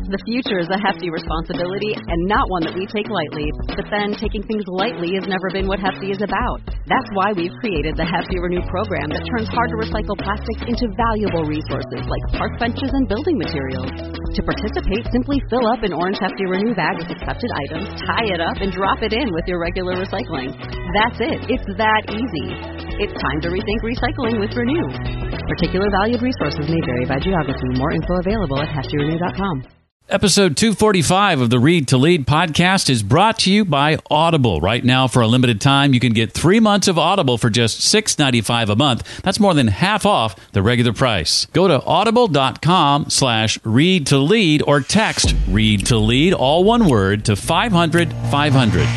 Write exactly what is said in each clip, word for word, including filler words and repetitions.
The future is a hefty responsibility and not one that we take lightly. But then, taking things lightly has never been what Hefty is about. That's why we've created the Hefty Renew program that turns hard-to-recycle plastics into valuable resources like park benches and building materials. To participate, simply fill up an orange Hefty Renew bag with accepted items, tie it up, and drop it in with your regular recycling. That's it. It's that easy. It's time to rethink recycling with Renew. Particular valued resources may vary by geography. More info available at hefty renew dot com. Episode two forty-five of the Read to Lead podcast is brought to you by Audible. Right now, for a limited time, you can get three months of Audible for just six dollars and ninety-five cents a month. That's more than half off the regular price. Go to audible.com slash read to lead or text read to lead, all one word, to five hundred five hundred.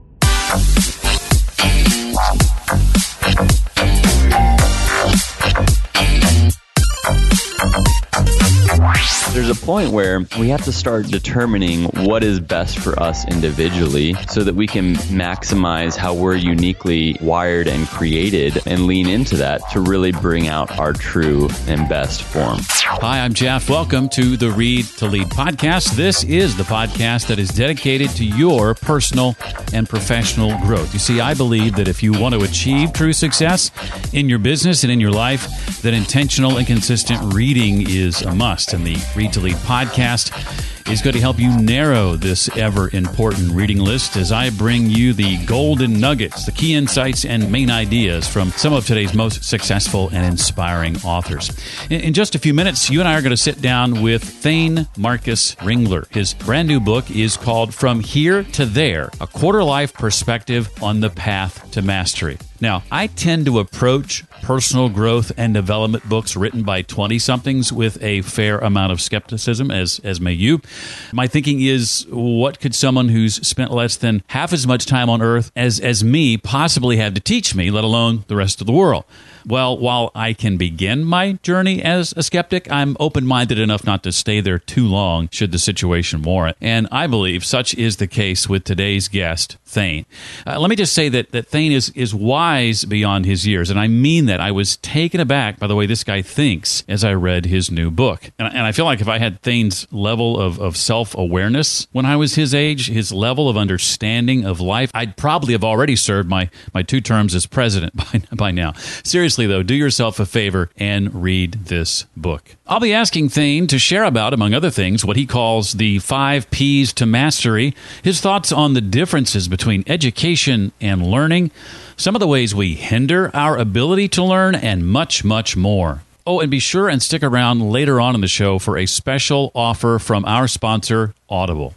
There's a point where we have to start determining what is best for us individually so that we can maximize how we're uniquely wired and created and lean into that to really bring out our true and best form. Hi, I'm Jeff. Welcome to the Read to Lead podcast. This is the podcast that is dedicated to your personal and professional growth. You see, I believe that if you want to achieve true success in your business and in your life, that intentional and consistent reading is a must. And the Read to Lead podcast is going to help you narrow this ever-important reading list as I bring you the golden nuggets, the key insights, and main ideas from some of today's most successful and inspiring authors. In, in just a few minutes, you and I are going to sit down with Thane Marcus Ringler. His brand new book is called From Here to There, A Quarter-Life Perspective on the Path to Mastery. Now, I tend to approach personal growth and development books written by twenty-somethings with a fair amount of skepticism, as as may you. My thinking is, what could someone who's spent less than half as much time on Earth as, as me possibly have to teach me, let alone the rest of the world? Well, while I can begin my journey as a skeptic, I'm open-minded enough not to stay there too long should the situation warrant. And I believe such is the case with today's guest, Thane. Uh, let me just say that, that Thane is, is wise beyond his years, and I mean that. I was taken aback by the way this guy thinks as I read his new book. And, and I feel like if I had Thane's level of, of self-awareness when I was his age, his level of understanding of life, I'd probably have already served my, my two terms as president by, by now. Seriously, though, do yourself a favor and read this book. I'll be asking Thane to share about, among other things, what he calls the five P's to mastery, his thoughts on the differences between education and learning, some of the ways we hinder our ability to learn, and much, much more. Oh, and be sure and stick around later on in the show for a special offer from our sponsor, Audible.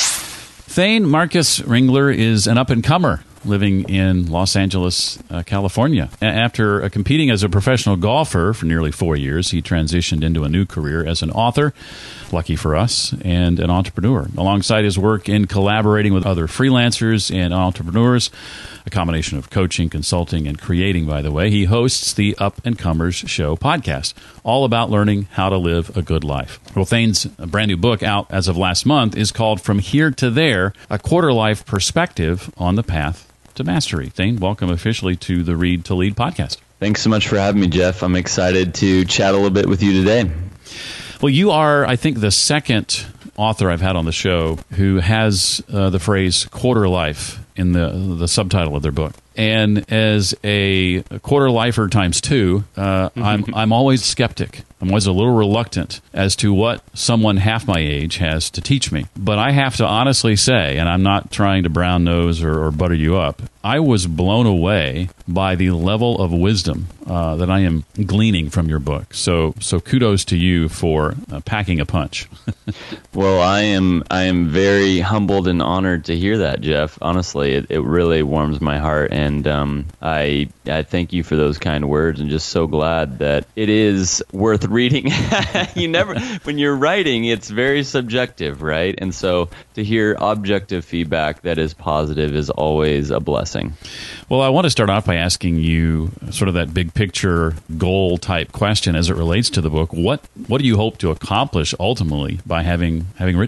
Thane Marcus Ringler is an up-and-comer living in Los Angeles, uh, California. After uh, competing as a professional golfer for nearly four years, he transitioned into a new career as an author, lucky for us, and an entrepreneur. Alongside his work in collaborating with other freelancers and entrepreneurs, a combination of coaching, consulting, and creating, by the way, he hosts the Up and Comers Show podcast, all about learning how to live a good life. Well, Thane's brand new book out as of last month is called From Here to There, A Quarter-Life Perspective on the Path to Mastery. Thane, welcome officially to the Read to Lead podcast. Thanks so much for having me, Jeff. I'm excited to chat a little bit with you today. Well, you are, I think, the second author I've had on the show who has uh, the phrase quarter life in the the subtitle of their book. And as a quarter lifer times two, uh, I'm I'm always skeptic. I'm always a little reluctant as to what someone half my age has to teach me. But I have to honestly say, and I'm not trying to brown nose or, or butter you up, I was blown away by the level of wisdom uh, that I am gleaning from your book. So so kudos to you for uh, packing a punch. Well, I am I am very humbled and honored to hear that, Jeff. Honestly, it, it really warms my heart. And And um, I I thank you for those kind words, and just so glad that it is worth reading. You never, when you're writing, it's very subjective, right? And so to hear objective feedback that is positive is always a blessing. Well, I want to start off by asking you sort of that big picture goal type question as it relates to the book. What what do you hope to accomplish ultimately by having having written it?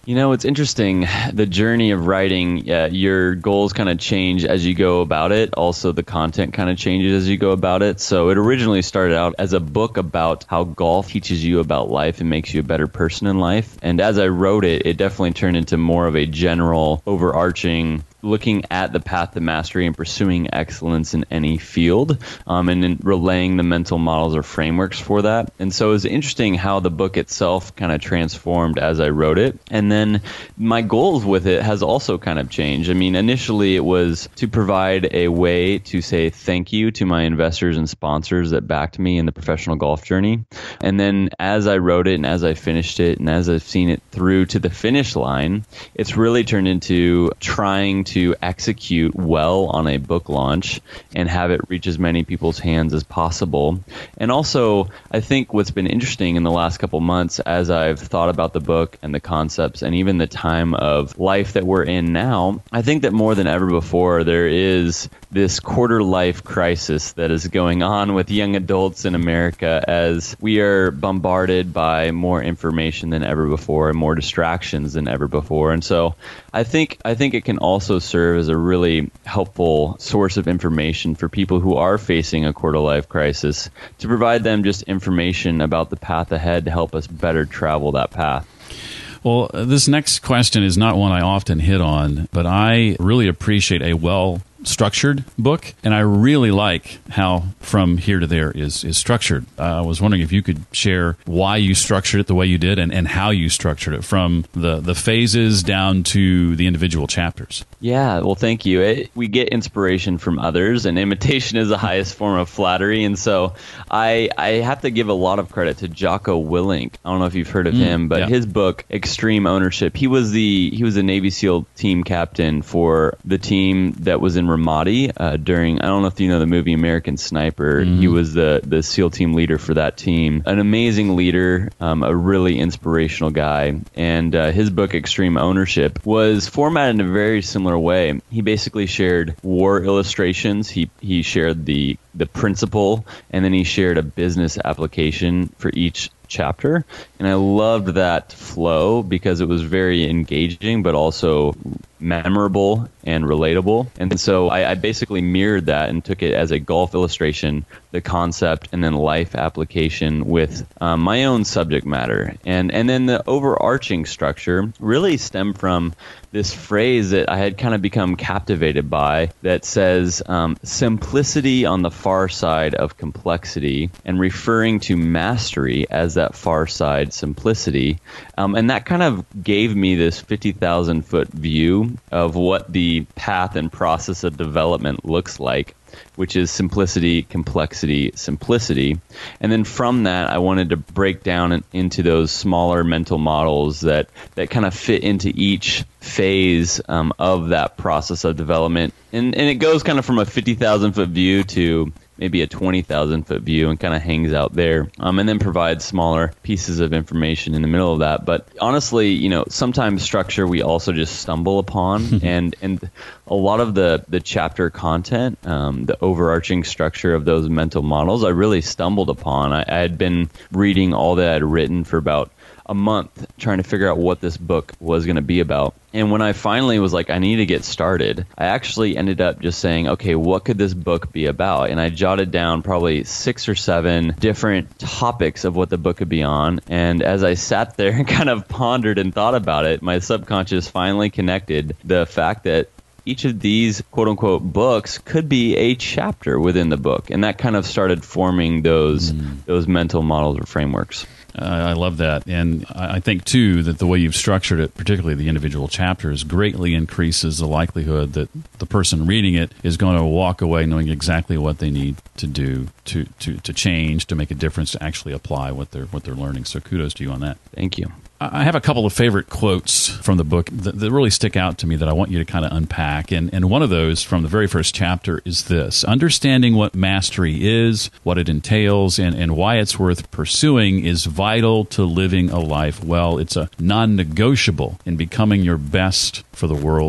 You know, it's interesting. The journey of writing, uh, your goals kind of change as you go about it. Also, the content kind of changes as you go about it. So it originally started out as a book about how golf teaches you about life and makes you a better person in life. And as I wrote it, it definitely turned into more of a general, overarching looking at the path to mastery and pursuing excellence in any field, um, and then relaying the mental models or frameworks for that. And so it was interesting how the book itself kind of transformed as I wrote it. And then my goals with it has also kind of changed. I mean, initially it was to provide a way to say thank you to my investors and sponsors that backed me in the professional golf journey. And then as I wrote it and as I finished it and as I've seen it through to the finish line, it's really turned into trying to to execute well on a book launch and have it reach as many people's hands as possible. And also, I think what's been interesting in the last couple months as I've thought about the book and the concepts and even the time of life that we're in now, I think that more than ever before, there is this quarter life crisis that is going on with young adults in America as we are bombarded by more information than ever before and more distractions than ever before. And so I think I think it can also serve as a really helpful source of information for people who are facing a quarter life crisis, to provide them just information about the path ahead to help us better travel that path. Well, this next question is not one I often hit on, but I really appreciate a well structured book, and I really like how From Here to There is is structured. Uh, I was wondering if you could share why you structured it the way you did and, and how you structured it, from the, the phases down to the individual chapters. Yeah, well, thank you. It, we get inspiration from others, and imitation is the highest form of flattery. And so I I have to give a lot of credit to Jocko Willink. I don't know if you've heard of mm, him, but yeah. His book, Extreme Ownership, he was the he was the Navy SEAL team captain for the team that was in Ramadi uh, during, I don't know if you know the movie American Sniper. Mm-hmm. He was the, the SEAL team leader for that team. An amazing leader, um, a really inspirational guy. And uh, his book, Extreme Ownership, was formatted in a very similar way. He basically shared war illustrations. He he shared the the principle, and then he shared a business application for each chapter. And I loved that flow because it was very engaging, but also memorable and relatable. And so I, I basically mirrored that and took it as a golf illustration, the concept, and then life application with um, my own subject matter. And and then the overarching structure really stemmed from this phrase that I had kind of become captivated by that says um, simplicity on the far side of complexity, and referring to mastery as that far side simplicity. Um, and that kind of gave me this fifty thousand foot view of what the path and process of development looks like, which is simplicity, complexity, simplicity. And then from that, I wanted to break down in, into those smaller mental models that, that kind of fit into each phase um, of that process of development. And, and it goes kind of from a fifty thousand foot view to maybe a twenty thousand foot view, and kind of hangs out there, um, and then provides smaller pieces of information in the middle of that. But honestly, you know, sometimes structure we also just stumble upon, and and a lot of the the chapter content, um, the overarching structure of those mental models, I really stumbled upon. I, I had been reading all that I'd written for about a month, trying to figure out what this book was going to be about. And when I finally was like, I need to get started, I actually ended up just saying, okay, what could this book be about? And I jotted down probably six or seven different topics of what the book could be on. And as I sat there and kind of pondered and thought about it, my subconscious finally connected the fact that each of these quote unquote books could be a chapter within the book. And that kind of started forming those, mm. those mental models or frameworks. Uh, I love that. And I think, too, that the way you've structured it, particularly the individual chapters, greatly increases the likelihood that the person reading it is going to walk away knowing exactly what they need to do to, to, to change, to make a difference, to actually apply what they're, what they're learning. So kudos to you on that. Thank you. I have a couple of favorite quotes from the book that, that really stick out to me that I want you to kind of unpack. And, and one of those from the very first chapter is this: understanding what mastery is, what it entails, and, and why it's worth pursuing is vital to living a life well. It's a non-negotiable in becoming your best for the world's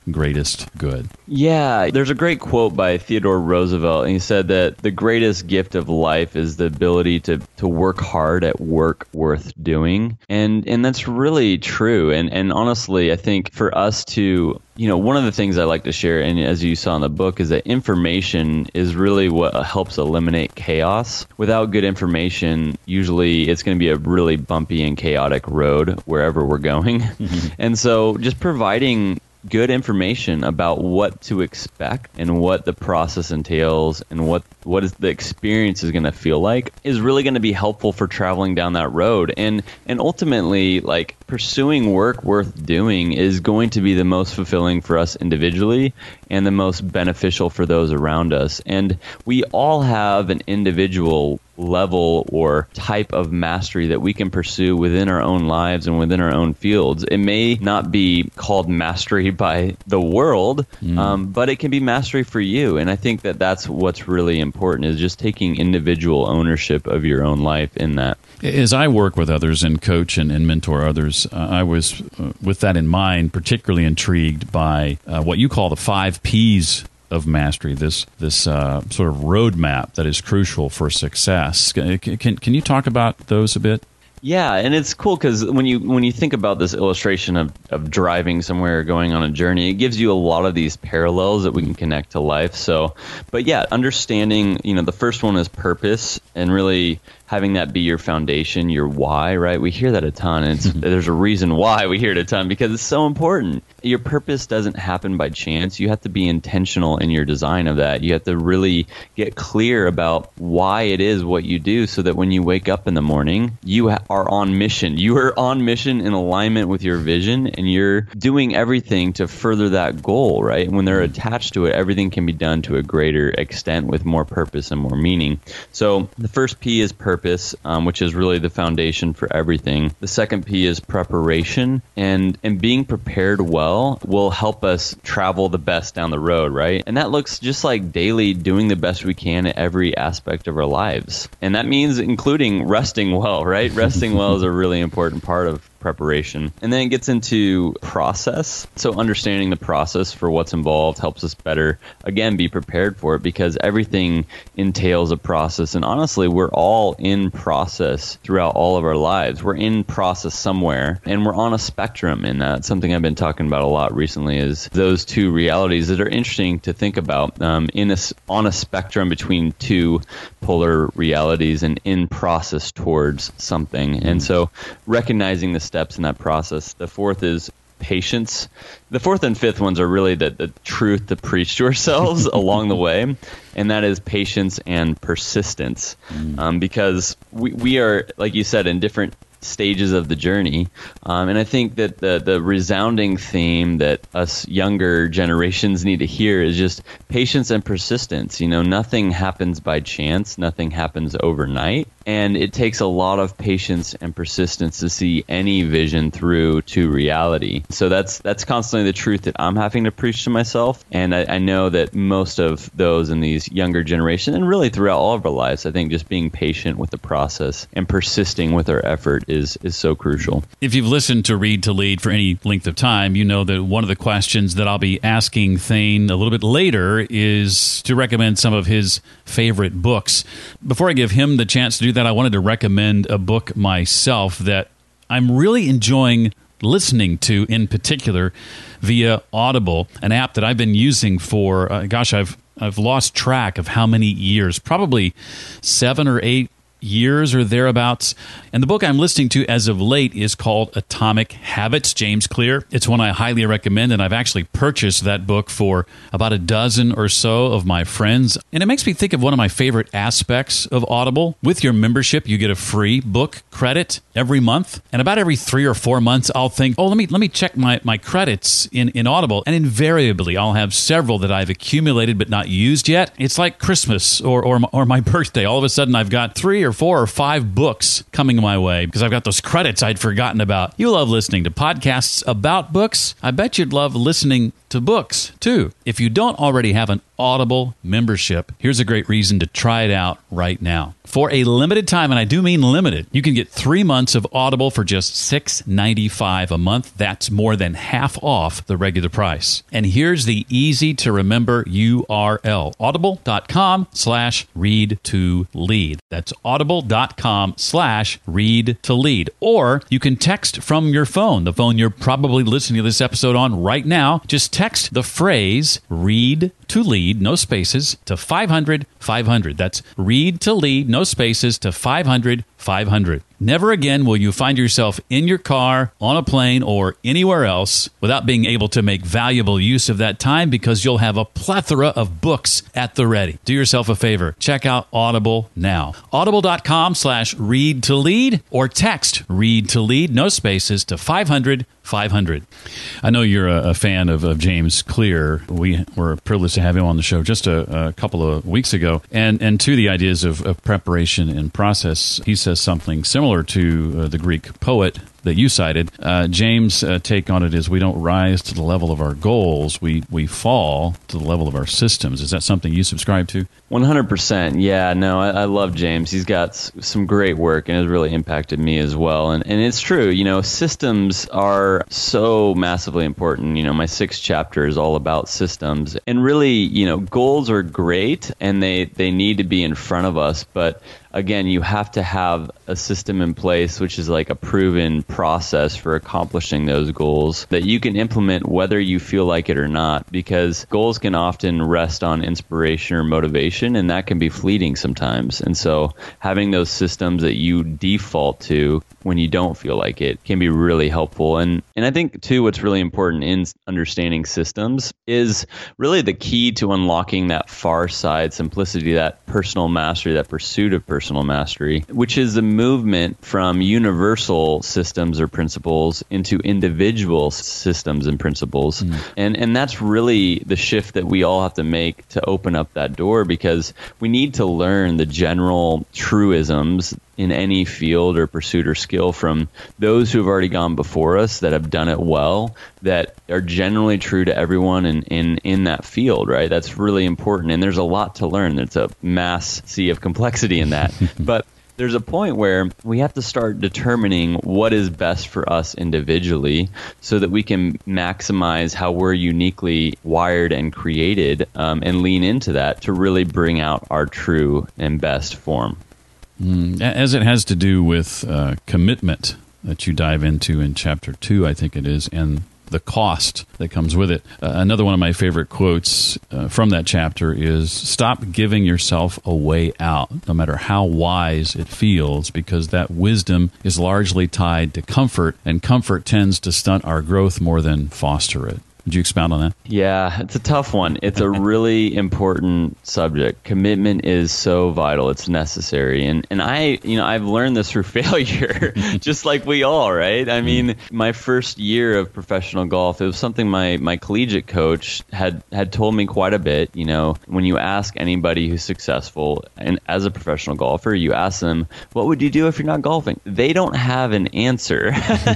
greatest good? Yeah, there's a great quote by Theodore Roosevelt, and he said that the greatest gift of life is the ability to, to work hard at work worth doing. And and that's really true. And and honestly, I think for us to, you know, one of the things I like to share, and as you saw in the book, is that information is really what helps eliminate chaos. Without good information, usually it's going to be a really bumpy and chaotic road wherever we're going. Mm-hmm. And so just providing good information about what to expect and what the process entails and what what is the experience is going to feel like is really going to be helpful for traveling down that road. And and ultimately, like, pursuing work worth doing is going to be the most fulfilling for us individually and the most beneficial for those around us. And we all have an individual level or type of mastery that we can pursue within our own lives and within our own fields. It may not be called mastery by the world, mm. um, but it can be mastery for you. And I think that that's what's really important, is just taking individual ownership of your own life in that. As I work with others and coach and, and mentor others, uh, I was, uh, with that in mind, particularly intrigued by uh, what you call the five P's of mastery, this this uh, sort of roadmap that is crucial for success. Can, can can you talk about those a bit? Yeah, and it's cool because when you when you think about this illustration of, of driving somewhere or going on a journey, it gives you a lot of these parallels that we can connect to life. So, but yeah, understanding, you know, the first one is purpose, and really having that be your foundation, your why, right? We hear that a ton, and it's, there's a reason why we hear it a ton, because it's so important. Your purpose doesn't happen by chance. You have to be intentional in your design of that. You have to really get clear about why it is what you do, so that when you wake up in the morning, you ha- are on mission. You are on mission in alignment with your vision, and you're doing everything to further that goal, right? When they're attached to it, everything can be done to a greater extent with more purpose and more meaning. So the first P is purpose. Um, which is really the foundation for everything. The second P is preparation, and and being prepared well will help us travel the best down the road, right? And that looks just like daily doing the best we can at every aspect of our lives. And that means including resting well, right? Resting well is a really important part of preparation. And then it gets into process. So understanding the process for what's involved helps us better, again, be prepared for it, because everything entails a process. And honestly, we're all in process throughout all of our lives. We're in process somewhere, and we're on a spectrum in that. Something I've been talking about a lot recently is those two realities that are interesting to think about, um, in a, on a spectrum between two polar realities and in process towards something. Mm-hmm. And so recognizing the steps in that process. The fourth is patience. The fourth and fifth ones are really the, the truth to preach to ourselves along the way, and that is patience and persistence. Mm. Um, because we, we are, like you said, in different stages of the journey. Um, and I think that the, the resounding theme that us younger generations need to hear is just patience and persistence. You know, nothing happens by chance. Nothing happens overnight. And it takes a lot of patience and persistence to see any vision through to reality. So that's that's constantly the truth that I'm having to preach to myself. And I, I know that most of those in these younger generations, and really throughout all of our lives, I think just being patient with the process and persisting with our effort is is so crucial. If you've listened to Read to Lead for any length of time, you know that one of the questions that I'll be asking Thane a little bit later is to recommend some of his favorite books. Before I give him the chance to do that, I wanted to recommend a book myself that I'm really enjoying listening to, in particular via Audible, an app that I've been using for, uh, gosh, I've I've lost track of how many years, probably seven or eight years or thereabouts. And the book I'm listening to as of late is called Atomic Habits, James Clear. It's one I highly recommend, and I've actually purchased that book for about a dozen or so of my friends. And it makes me think of one of my favorite aspects of Audible. With your membership, you get a free book credit every month. And about every three or four months, I'll think, oh, let me let me check my, my credits in, in Audible. And invariably, I'll have several that I've accumulated but not used yet. It's like Christmas or, or, or my birthday. All of a sudden, I've got three or four or five books coming my way because I've got those credits I'd forgotten about. You love listening to podcasts about books. I bet you'd love listening to books, too. If you don't already have an Audible membership, here's a great reason to try it out right now. For a limited time, and I do mean limited, you can get three months of Audible for just six dollars and ninety-five cents a month. That's more than half off the regular price. And here's the easy-to-remember U R L, audible.com slash read to lead. That's audible.com slash read to lead. Or you can text from your phone, the phone you're probably listening to this episode on right now. Just text the phrase read to lead, no spaces, to five hundred five hundred. That's read to lead, no spaces, to five hundred five hundred. Never again will you find yourself in your car, on a plane, or anywhere else without being able to make valuable use of that time, because you'll have a plethora of books at the ready. Do yourself a favor. Check out Audible now. Audible.com slash read to lead, or text read to lead, no spaces, to five hundred five hundred. I know you're a, a fan of, of James Clear. We were privileged to have him on the show just a, a couple of weeks ago. And and to the ideas of, of preparation and process, he says something similar to uh, the Greek poet that you cited. Uh, James' uh, take on it is we don't rise to the level of our goals, we we fall to the level of our systems. Is that something you subscribe to? one hundred percent. Yeah, no, I, I love James. He's got s- some great work and has really impacted me as well. And and it's true, you know, systems are so massively important. You know, my sixth chapter is all about systems. And really, you know, goals are great and they, they need to be in front of us. But again, you have to have a system in place, which is like a proven process for accomplishing those goals that you can implement whether you feel like it or not, because goals can often rest on inspiration or motivation, and that can be fleeting sometimes. And so having those systems that you default to when you don't feel like it can be really helpful. And and I think, too, what's really important in understanding systems is really the key to unlocking that far side simplicity, that personal mastery, that pursuit of personal mastery, which is the movement from universal systems or principles into individual systems and principles. Mm. And and that's really the shift that we all have to make to open up that door, because we need to learn the general truisms in any field or pursuit or skill from those who have already gone before us, that have done it well, that are generally true to everyone in, in, in that field, right? That's really important. And there's a lot to learn. There's a mass sea of complexity in that. But there's a point where we have to start determining what is best for us individually so that we can maximize how we're uniquely wired and created, um, and lean into that to really bring out our true and best form. As it has to do with uh, commitment that you dive into in chapter two, I think it is, and the cost that comes with it. Uh, another one of my favorite quotes uh, from that chapter is, stop giving yourself a way out, no matter how wise it feels, because that wisdom is largely tied to comfort, and comfort tends to stunt our growth more than foster it. Would you expound on that? Yeah, it's a tough one. It's a really important subject. Commitment is so vital. It's necessary. And and I, you know, I've learned this through failure, just like we all, right? I mean, my first year of professional golf, it was something my, my collegiate coach had, had told me quite a bit. You know, when you ask anybody who's successful and as a professional golfer, you ask them, what would you do if you're not golfing? They don't have an answer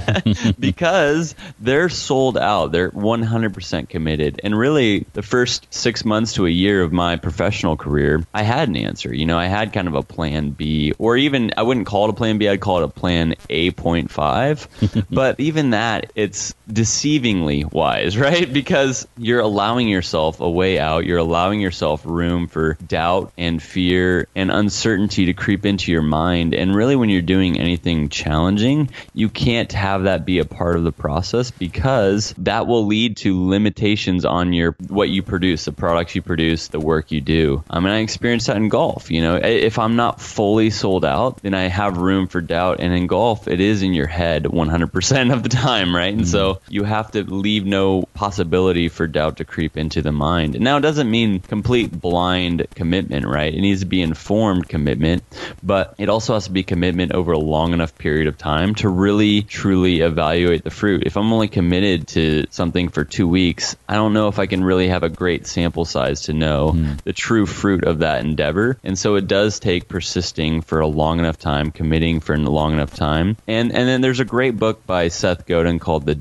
because they're sold out. They're one hundred percent committed. And really, the first six months to a year of my professional career, I had an answer. You know, I had kind of a plan B, or even, I wouldn't call it a plan B, I'd call it a plan A point five. But even that, it's deceivingly wise, right? Because you're allowing yourself a way out. You're allowing yourself room for doubt and fear and uncertainty to creep into your mind. And really, when you're doing anything challenging, you can't have that be a part of the process, because that will lead to limitations on your what you produce, the products you produce, the work you do. I mean, I experienced that in golf. You know, if I'm not fully sold out, then I have room for doubt. And in golf, it is in your head one hundred percent of the time, right? And mm-hmm. so you have to leave no possibility for doubt to creep into the mind. Now, it doesn't mean complete blind commitment, right? It needs to be informed commitment, but it also has to be commitment over a long enough period of time to really, truly evaluate the fruit. If I'm only committed to something for two weeks, I don't know if I can really have a great sample size to know mm. the true fruit of that endeavor. And so it does take persisting for a long enough time, committing for a long enough time. And and then there's a great book by Seth Godin called The Dip.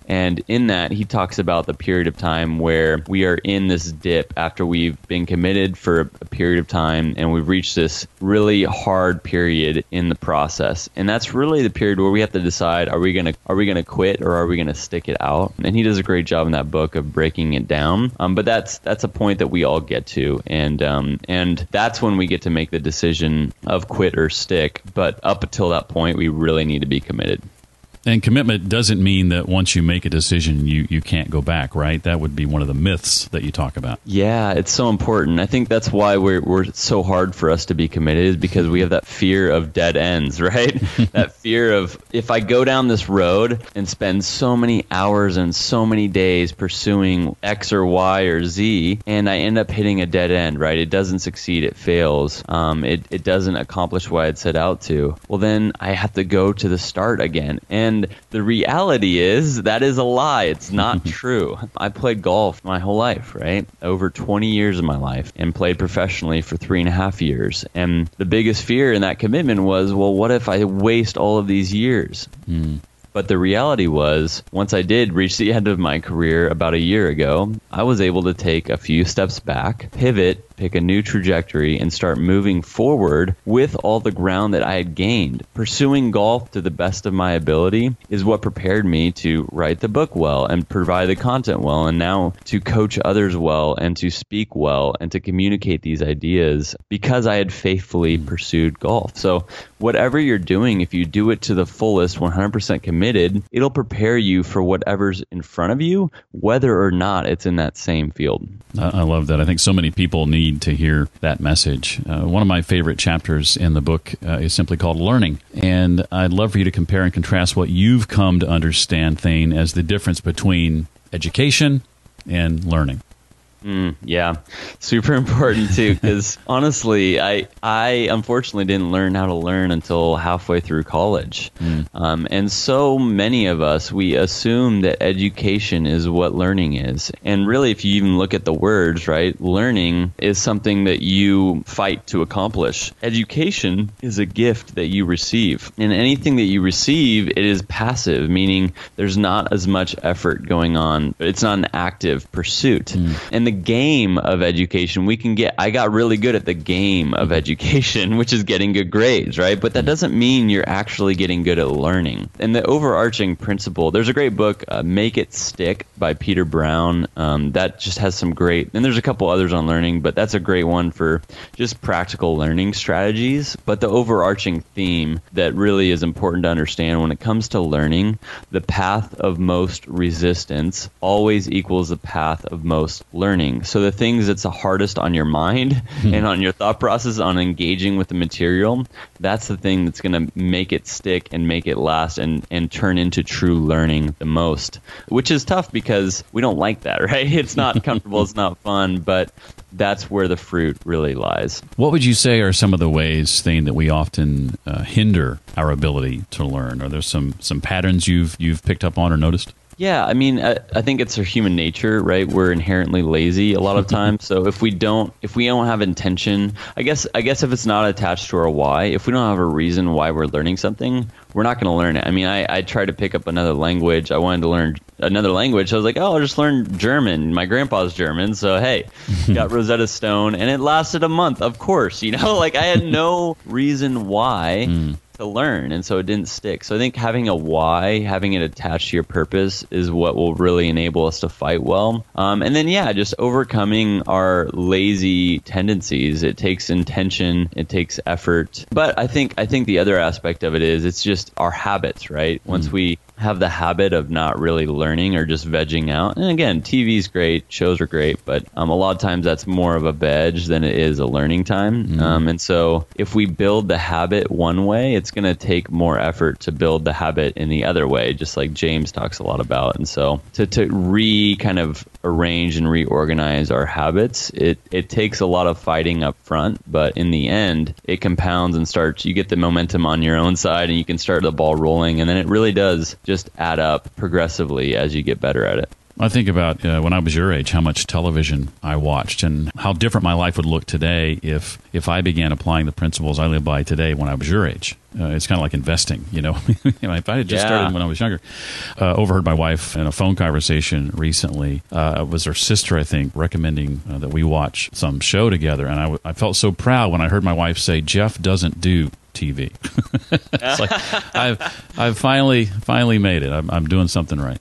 And in that, he talks about the period of time where we are in this dip after we've been committed for a period of time and we've reached this really hard period in the process. And that's really the period where we have to decide, are we going to are we going to quit or are we going to stick it out? And he does a great job in that book of breaking it down. Um, but that's that's a point that we all get to. And um, and that's when we get to make the decision of quit or stick. But up until that point, we really need to be committed. And commitment doesn't mean that once you make a decision, you, you can't go back, right? That would be one of the myths that you talk about. Yeah, it's so important. I think that's why we're we're so hard for us to be committed, is because we have that fear of dead ends, right? That fear of, if I go down this road and spend so many hours and so many days pursuing X or Y or Z, and I end up hitting a dead end, right? It doesn't succeed, it fails. Um, it, it doesn't accomplish what I'd set out to. Well, then I have to go to the start again. And And the reality is that is a lie. It's not true. I played golf my whole life, right? Over twenty years of my life, and played professionally for three and a half years. And the biggest fear in that commitment was, well, what if I waste all of these years? Mm. But the reality was, once I did reach the end of my career about a year ago, I was able to take a few steps back, pivot, pick a new trajectory, and start moving forward with all the ground that I had gained. Pursuing golf to the best of my ability is what prepared me to write the book well and provide the content well, and now to coach others well and to speak well and to communicate these ideas because I had faithfully pursued golf. So whatever you're doing, if you do it to the fullest, one hundred percent committed, it'll prepare you for whatever's in front of you, whether or not it's in that same field. I love that. I think so many people need to hear that message. Uh, one of my favorite chapters in the book uh, is simply called Learning. And I'd love for you to compare and contrast what you've come to understand, Thane, as the difference between education and learning. Mm, yeah, super important too, because honestly, I I unfortunately didn't learn how to learn until halfway through college. Mm. Um, and so many of us, we assume that education is what learning is. And really, if you even look at the words, right, learning is something that you fight to accomplish. Education is a gift that you receive. And anything that you receive, it is passive, meaning there's not as much effort going on. It's not an active pursuit. Mm. And the game of education, we can get, I got really good at the game of education, which is getting good grades, right? But that doesn't mean you're actually getting good at learning. And the overarching principle, there's a great book, uh, Make It Stick by Peter Brown. Um, that just has some great, and there's a couple others on learning, but that's a great one for just practical learning strategies. But the overarching theme that really is important to understand when it comes to learning, the path of most resistance always equals the path of most learning. So the things that's the hardest on your mind mm-hmm. and on your thought process on engaging with the material, that's the thing that's going to make it stick and make it last and, and turn into true learning the most, which is tough because we don't like that, right? It's not comfortable, it's not fun, but that's where the fruit really lies. What would you say are some of the ways, Thane, that we often uh, hinder our ability to learn? Are there some, some patterns you've you've picked up on or noticed? Yeah, I mean, I, I think it's our human nature, right? We're inherently lazy a lot of times. So if we don't, if we don't have intention, I guess, I guess if it's not attached to our why, if we don't have a reason why we're learning something, we're not going to learn it. I mean, I, I tried to pick up another language. I wanted to learn another language. I was like, oh, I'll just learn German. My grandpa's German. So, hey, got Rosetta Stone. And it lasted a month, of course. You know, like I had no reason why. Mm. to learn, and so it didn't stick. So I think having a why, having it attached to your purpose is what will really enable us to fight well. Um, and then, yeah, just overcoming our lazy tendencies. It takes intention, it takes effort. But I think I think the other aspect of it is it's just our habits, right? Once mm. we have the habit of not really learning or just vegging out. And again, T V's great, shows are great, but um, a lot of times that's more of a veg than it is a learning time. Mm. Um, and so if we build the habit one way, it's going to take more effort to build the habit in the other way, just like James talks a lot about. And so to, to re kind of arrange and reorganize our habits, it, it takes a lot of fighting up front, but in the end, it compounds and starts, you get the momentum on your own side and you can start the ball rolling. And then it really does just add up progressively as you get better at it. I think about uh, when I was your age, how much television I watched and how different my life would look today if if I began applying the principles I live by today when I was your age. Uh, it's kind of like investing, you know. you know if I had just yeah. started when I was younger. Uh, overheard my wife in a phone conversation recently. Uh, it was her sister, I think, recommending uh, that we watch some show together. And I, w- I felt so proud when I heard my wife say, Jeff doesn't do T V. It's like I've I've finally finally made it. I'm I'm doing something right.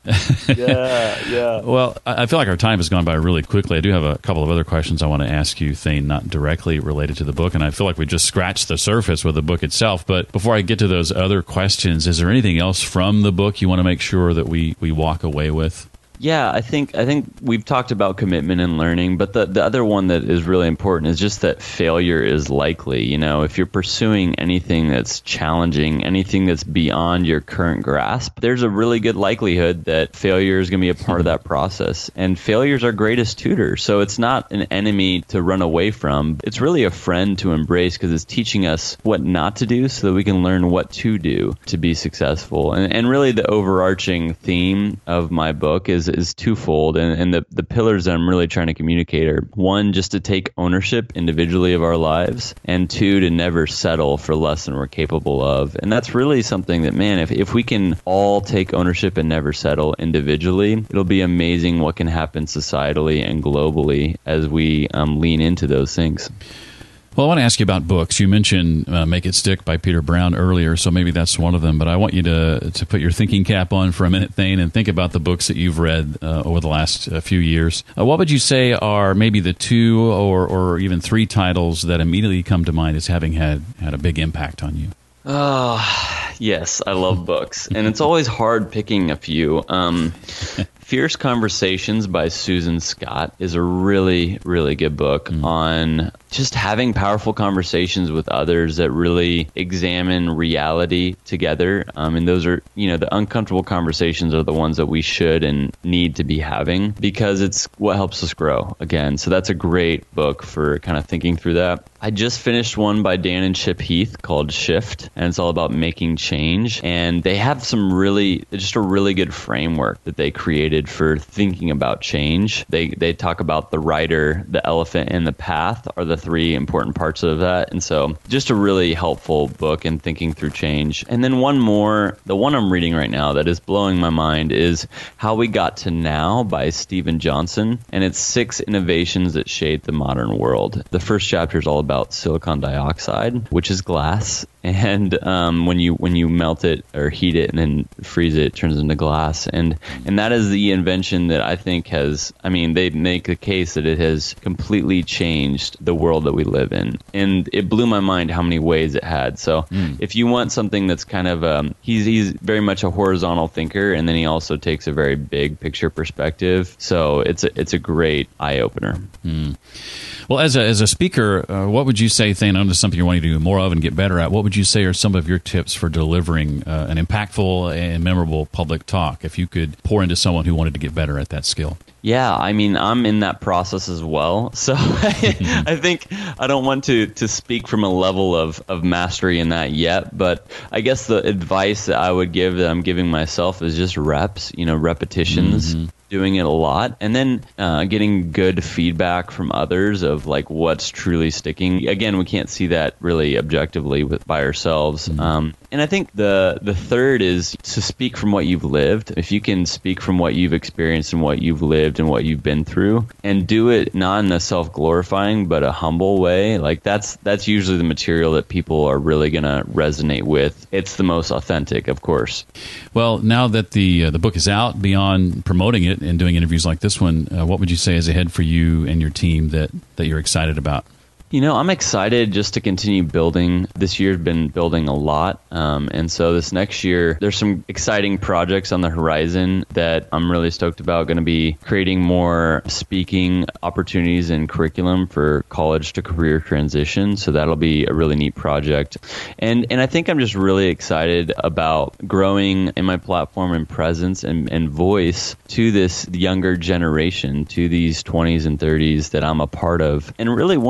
yeah, yeah. Well, I I feel like our time has gone by really quickly. I do have a couple of other questions I want to ask you, Thane, not directly related to the book, and I feel like we just scratched the surface with the book itself. But before I get to those other questions, is there anything else from the book you want to make sure that we we walk away with? Yeah, I think I think we've talked about commitment and learning, but the, the other one that is really important is just that failure is likely. You know, if you're pursuing anything that's challenging, anything that's beyond your current grasp, there's a really good likelihood that failure is going to be a part of that process. And failure is our greatest tutor. So it's not an enemy to run away from. It's really a friend to embrace because it's teaching us what not to do so that we can learn what to do to be successful. And, and really the overarching theme of my book is is twofold, and, and the, the pillars that I'm really trying to communicate are, one, just to take ownership individually of our lives, and two, to never settle for less than we're capable of. And that's really something that, man, if, if we can all take ownership and never settle individually, it'll be amazing what can happen societally and globally as we um, lean into those things. Well, I want to ask you about books. You mentioned uh, Make It Stick by Peter Brown earlier, so maybe that's one of them. But I want you to to put your thinking cap on for a minute, Thane, and think about the books that you've read uh, over the last uh, few years. Uh, what would you say are maybe the two or, or even three titles that immediately come to mind as having had, had a big impact on you? Oh, yes, I love books. And it's always hard picking a few. Um, Fierce Conversations by Susan Scott is a really, really good book mm. on just having powerful conversations with others that really examine reality together. Um, and those are, you know, the uncomfortable conversations are the ones that we should and need to be having because it's what helps us grow, again. So that's a great book for kind of thinking through that. I just finished one by Dan and Chip Heath called Shift, and it's all about making change. And they have some really, just a really good framework that they created for thinking about change. They they talk about the rider, the elephant, and the path are the three important parts of that. And so just a really helpful book in thinking through change. And then one more, the one I'm reading right now that is blowing my mind is How We Got to Now by Steven Johnson. And it's six innovations that shaped the modern world. The first chapter is all about silicon dioxide, which is glass. And um, when you when you melt it or heat it and then freeze it, it turns into glass. And and that is the invention that I think has, I mean, they make the case that it has completely changed the world that we live in. And it blew my mind how many ways it had. So mm. if you want something that's kind of, um, he's, he's very much a horizontal thinker, and then he also takes a very big picture perspective. So it's a, it's a great eye-opener. Mm. Well, as a, as a speaker, uh, what would you say, Thane, on to something you're wanting to do more of and get better at, what would you say are some of your tips for delivering uh, an impactful and memorable public talk if you could pour into someone who wanted to get better at that skill? Yeah, I mean, I'm in that process as well. So I, I think I don't want to, to speak from a level of, of mastery in that yet, but I guess the advice that I would give that I'm giving myself is just reps, you know, repetitions. Mm-hmm. Doing it a lot, and then uh, getting good feedback from others of like what's truly sticking. Again, we can't see that really objectively with, by ourselves. Mm-hmm. Um, and I think the the third is to speak from what you've lived. If you can speak from what you've experienced and what you've lived and what you've been through, and do it not in a self-glorifying but a humble way, like that's that's usually the material that people are really going to resonate with. It's the most authentic, of course. Well, now that the uh, the book is out, beyond promoting it and doing interviews like this one, uh, what would you say is ahead for you and your team that, that you're excited about? You know, I'm excited just to continue building. This year's been building a lot. Um, and so this next year, there's some exciting projects on the horizon that I'm really stoked about. Going to be creating more speaking opportunities and curriculum for college to career transition. So that'll be a really neat project. And and I think I'm just really excited about growing in my platform and presence and, and voice to this younger generation, to these twenties and thirties that I'm a part of. And really one of the things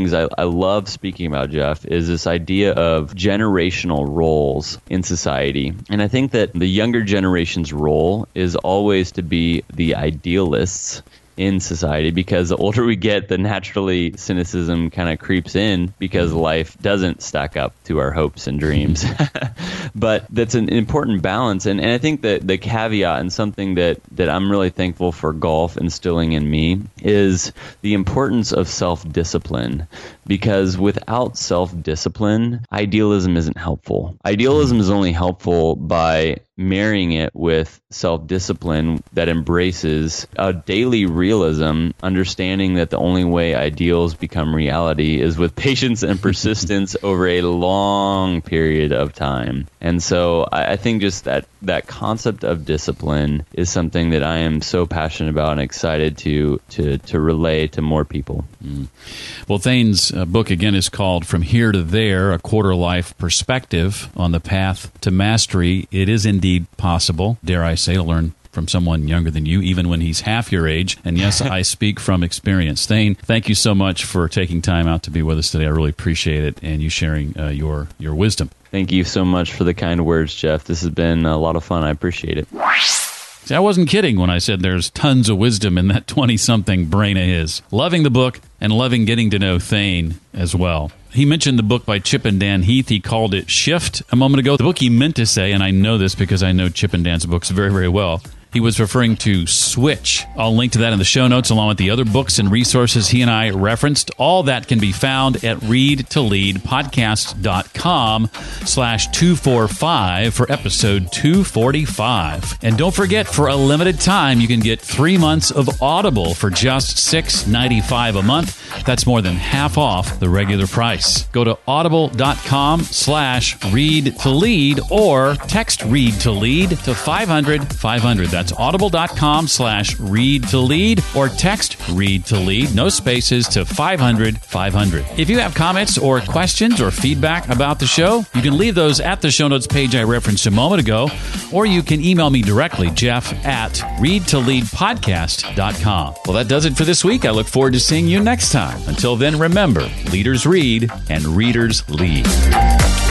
things I, I love speaking about, Jeff, is this idea of generational roles in society. And I think that the younger generation's role is always to be the idealists in society, because the older we get, the naturally cynicism kind of creeps in because life doesn't stack up to our hopes and dreams. But that's an important balance. And, and I think that the caveat, and something that, that I'm really thankful for golf instilling in me, is the importance of self-discipline. Because without self-discipline, idealism isn't helpful. Idealism is only helpful by marrying it with self-discipline that embraces a daily realism, understanding that the only way ideals become reality is with patience and persistence over a long period of time. And so I, I think just that, that concept of discipline is something that I am so passionate about and excited to to, to relay to more people. Mm. Well, Thane's uh, book, again, is called From Here to There, A Quarter Life Perspective on the Path to Mastery. It is indeed possible, dare I say, to learn from someone younger than you, even when he's half your age. And yes, I speak from experience. Thane, thank you so much for taking time out to be with us today. I really appreciate it, and you sharing uh, your, your wisdom. Thank you so much for the kind words, Jeff. This has been a lot of fun. I appreciate it. See, I wasn't kidding when I said there's tons of wisdom in that twenty-something brain of his. Loving the book and loving getting to know Thane as well. He mentioned the book by Chip and Dan Heath. He called it Shift a moment ago. The book he meant to say, and I know this because I know Chip and Dan's books very, very well, he was referring to Switch. I'll link to that in the show notes along with the other books and resources he and I referenced. All that can be found at read to lead podcast dot com slash two forty-five for episode two forty-five. And don't forget, for a limited time, you can get three months of Audible for just six dollars and ninety-five cents a month. That's more than half off the regular price. Go to audible dot com slash read to lead or text read to lead to five hundred five hundred. That's audible dot com slash read to lead or text read to lead, no spaces, to five hundred five hundred. If you have comments or questions or feedback about the show, you can leave those at the show notes page I referenced a moment ago, or you can email me directly, Jeff at read to lead podcast dot com. Well, that does it for this week. I look forward to seeing you next time. Until then, remember, leaders read and readers lead.